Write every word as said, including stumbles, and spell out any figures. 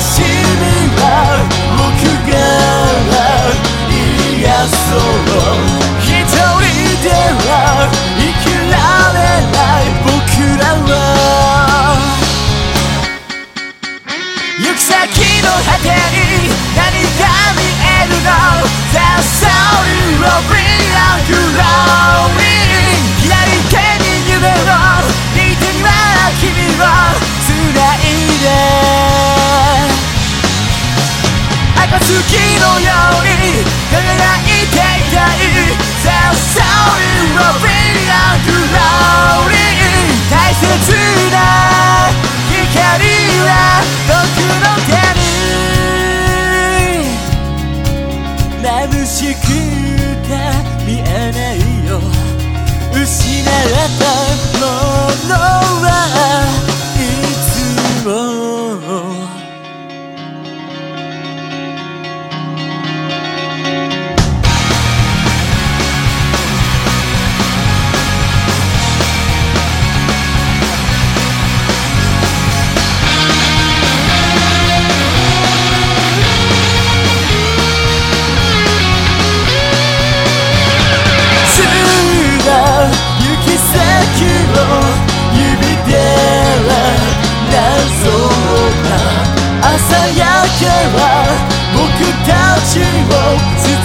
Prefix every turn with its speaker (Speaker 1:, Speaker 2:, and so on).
Speaker 1: しみは僕が癒そう一人では生きられない僕らは行く先の果てに何が見えるの The soul of being a glory 左手に夢を右手には君を繋いで暁のように輝いていたい The soul of being a glory 大切な光は僕の手に眩しくて見えないよ失ったものはいつも朝焼けは僕たちを